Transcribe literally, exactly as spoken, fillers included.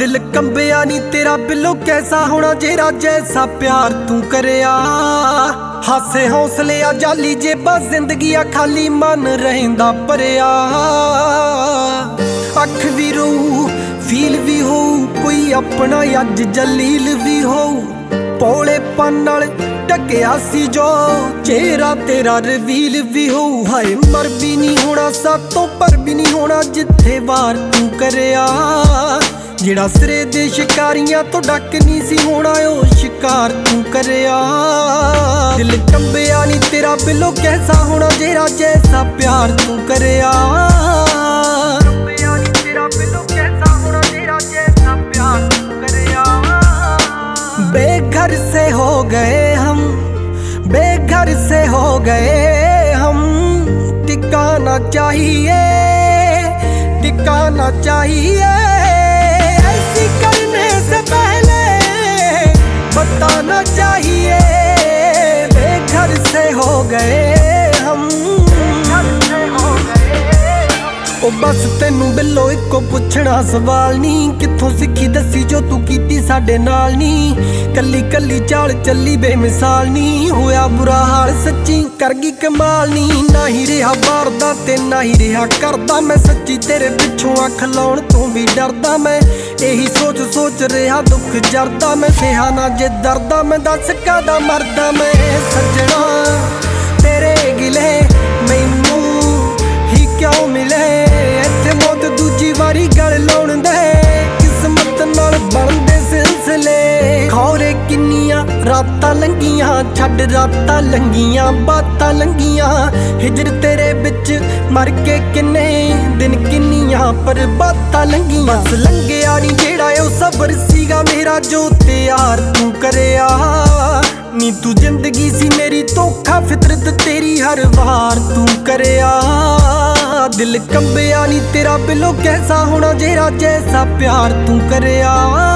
दिल कंबिया नी तेरा बिलो कैसा होना जेरा जैसा प्यार तू करया। हासे हौसले आ जाली जेबा जिंदगी आ खाली मन रहिंदा भरिया। अख भी रो फील भी हो कोई अपना अज जलील भी हो। भोलेपन नाल ढकिया सी जो चेहरा तेरा रिवील भी हो। हाय मर भी नहीं होना सातों पर भी नहीं होना जिथे वार तू करया। जेड़ा सिरे दे शिकारियां तो डक नहीं सी होना ओ शिकार तू करया। दिल कंबिया नी तेरा बिलो कैसा होना जेरा जैसा प्यार तू करया। बेघर से हो गए हम, बेघर से हो गए हम। टिकाना चाहिए, टिकाना चाहिए। ऐसी करने से पहले बताना चाहिए। बेघर से हो गए हम, ओ बस तेनू बिलो इको पुछना सवाल नी। कित्थों सिक्खी दसी जो तू कीती साडे नाल नी। कली कली चाल चली बेमिसाल नी। होया बुरा हाल सच्ची कर गई कमाल नी। ना ही रहा बारदा ते ना ही रहा करदा मैं सच्ची तेरे पिछों अख लाउण तों भी डरदा मैं। यही सोच सोच रहा दुख जरदा मैं। सेहा ना जे दरदा मैं दस कादा मरदा मैं। सज्जणा तेरे गिले मैनू ही क्यों मिले। इत्थे मौत दूजी वारी गल लाउण दे किस्मत नाल बनदे सिलसिले। खौरे किन्नियां रातां लंघियां छड्ड रातां लंघियां बातां लंघियां। हिजर तेरे बिच मर के किन्ने दिन किन्नियां पर बातां लंघियां। बस लंघिया नी जेड़ा ओ सबर सीगा मेरा जो त्यार तू करया। नी तू जिंदगी सी मेरी धोखा फितरत तेरी हर वार तू करया। दिल कंबिया नी तेरा बिलो कैसा होना जेरा जैसा प्यार तू करया।